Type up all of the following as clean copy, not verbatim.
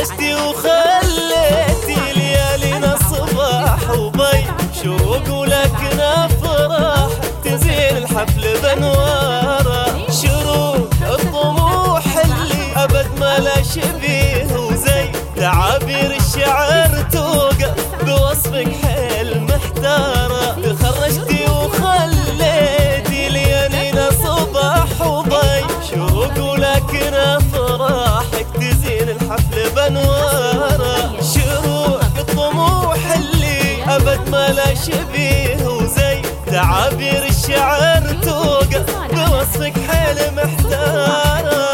خرجتي وخليتي ليالينا صباح وضي، شوق ولكن افراح تزين الحفل بانواره، شروق الطموح اللي ابد ما لا شبيه وزي، تعابير الشعر توقف بوصفك حيل محتاره. خرجتي وخليتي ليالينا صباح وضي، شوق ولكن افراحك تزين الحفل بانواره، شروق الطموح اللي ابد ما لا شبيه وزي، تعابير الشعر توقف بوصفك حيل محتاره.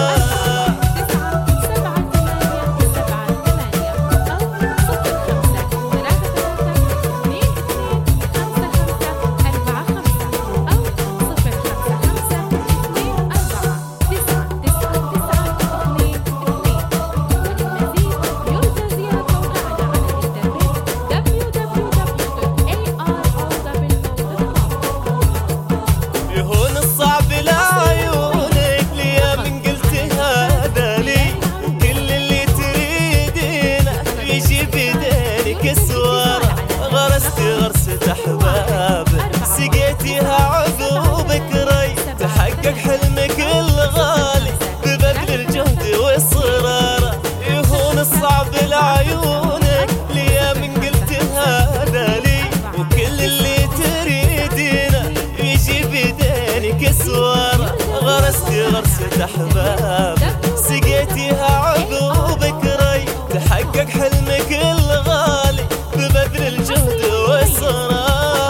غرسة أحبابك سقيتيها عذوبك ري، تحقق حلمك الغالي ببذل الجهد والصرارة. يهون الصعب لعيونك ليا من قلت هذا لي، وكل اللي تريدينه يجي بيدينك سوارة. غرستي غرسة أحبابك سقيتيها عذوبك ري، تحقق حلمك الغالي ببذل الجهد والصرارة.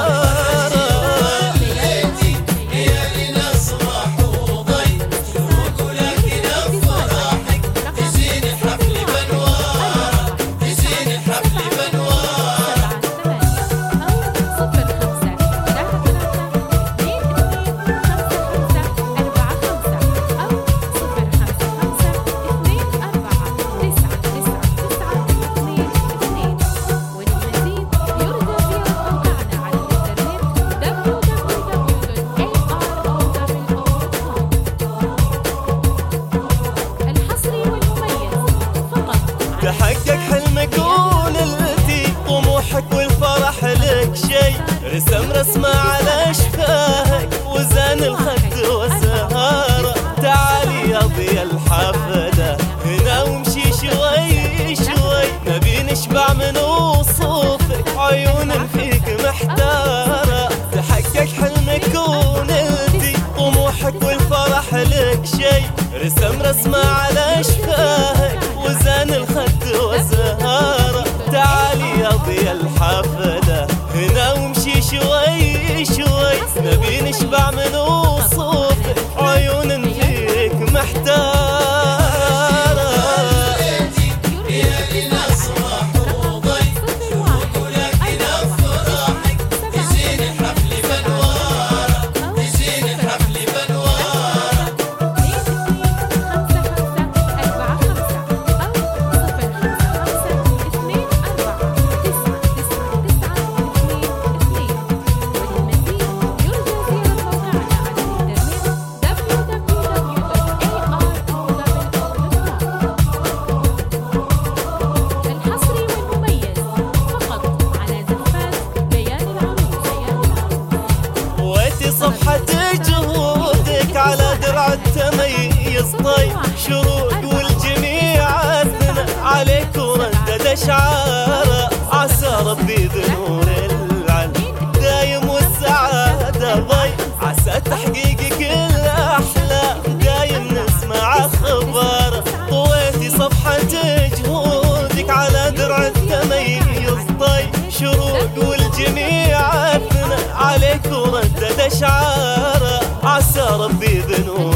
ليالينا صباح وضي، شروق ولكن افراحك تزين الحفل بانواره، تزين الحفل بانواره. تحقق حلمك ونلتي طموحك والفرح لك شي، رسم رسمة على شفاهك وزان الخد وسهارة. تعالي يا ضيا الحفلة هنا وامشي شوي شوي، نبي نشبع من وصوفك عيون فيك محتارة. تحقق حلمك ونلتي طموحك والفرح لك شي، رسم رسمة على شفاهك وزان الخد وسهارة. تعالي يا ضيا الحفلة هنا وامشي شوي شوي، نبي نشبع من وصوفك عيون فيك محتارة. ليالينا صباح وضي، شروق ولكن افراحك تزين الحفل بانواره، تزين الحفل بانواره. صفحة جهودك على درع التميز طي، شروق والجميع اثنى عليك وردد اشعاره. عسى ربي بنور العلم دايم والسعادة ضي، عسى تحقيقك الاحلام دايم نسمع اخباره. طويتي صفحة جهودك على درع التميز طي، شروق والجميع اثنى عليك وردد اشعاره. عسى ربي بنور